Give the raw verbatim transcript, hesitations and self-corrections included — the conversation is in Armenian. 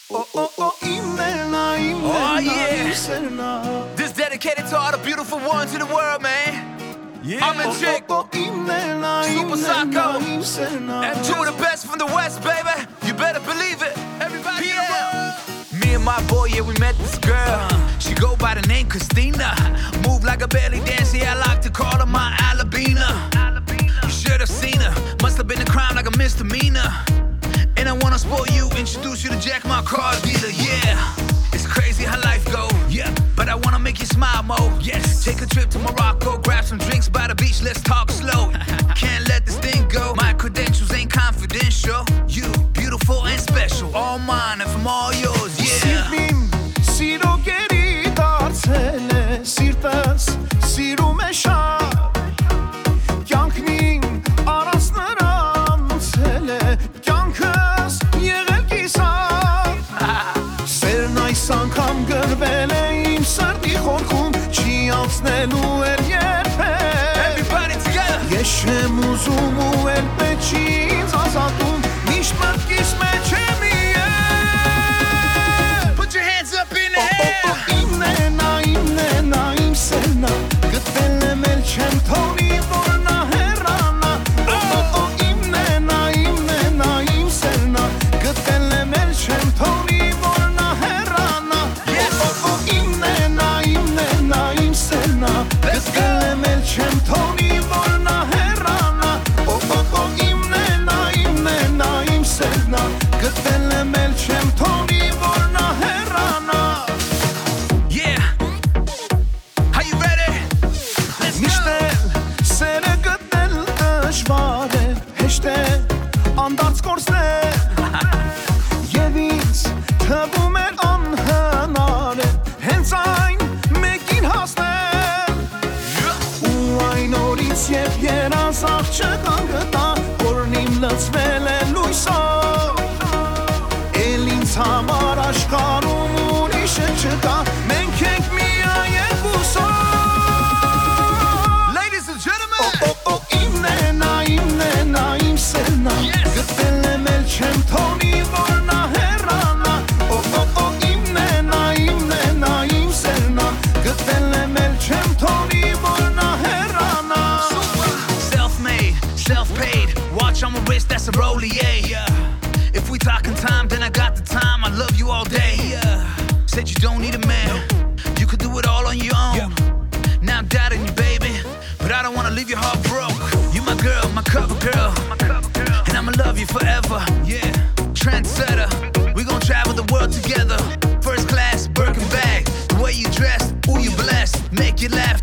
Oh, oh, oh, Imena, Imena, Oh, yeah. Imena. This dedicated to all the beautiful ones in the world, man. Yeah. I'm a chick, Oh, oh, Imena, Super Imena, Psycho. Imena. and two of the best from the West, baby. You better believe it. Everybody, yeah. Me and my boy, yeah, we met this girl. She go by the name Christina. Move like a belly dancer, yeah, I like to call her my Alabina. You should have seen her. Must have been a crime like a misdemeanor. And I wanna spoil you, introduce you to Jack, my car dealer, yeah. It's crazy how life go, yeah. But I wanna make you smile, Mo. Yes. Take a trip to Morocco, grab some drinks by the beach, let's talk slow. Can't let this thing go. My credentials ain't confidential. You, beautiful and special. All mine and from all yours, yeah. Սիրտին սիրո գերի դարձել է, սիրտս սիրում է շատ։ Կյանքին առանց նրան ցել է, կյանքս եղել կիսատ։ Սերն այս անգամ գրվել է իմ սրտի խորքում, չի անցնելու էր երբեք։ Everybody together. Ես չեմ ուզում ու էլ պետք չի ինձ ազատում, միշտ մտքիս մեջ եմ Put your hands up in the air. Imena, Imena, Im Sena. Գտել եմ էլ չեմ թողնի, որ նա հեռանա։ Oh, oh, Imena, Imena, Im Sena. Գտել եմ էլ չեմ թողնի, որ նա հեռանա։ Oh, oh, Imena, Imena, Im Sena. Գտել եմ էլ չեմ թողնի, որ նա հեռանա։ Oh, oh, oh, Imena, Imena, Im Sena. Գտել եմ էլ չեմ թողնի, որ նա հեռանա։ Yeah. Are you ready? Let's Միշտ go. էլ սերը գտնել դժվար է, հեշտ է անդարձ կորցնել։ Եվ ինձ թվում էր անհնար է, հենց այն մեկին հասնել։ Ու այն օրից երբ երազ աղջկան գտա, որն իմ լծվել է լույսով, էլ ինձ համար աշխարհում ուրիշը չկա, մենք ենք միայն երկուսով։ Ladies and gentlemen. Oh, oh, Imena, Imena, Im Sena. Yes. Գտել եմ էլ չեմ թողնի, որ նա հեռանա։ Oh, oh, oh, Imena, Imena, Im Sena. Գտել եմ էլ չեմ թողնի, որ նա հեռանա։ Self-made, self-paid. Watch on my wrist, that's a Rollier. Yeah. If we talking time, then I got the time. I love you all day. Yeah. Said you don't need a man. You could do it all on your own. Now I'm doubting you, baby, but I don't wanna leave your heart broke. You my girl, my cover girl, and I'ma love you forever. Yeah. Trendsetter, we gon' travel the world together. First class, Birkin bag, the way you dress, ooh you blessed, make you laugh.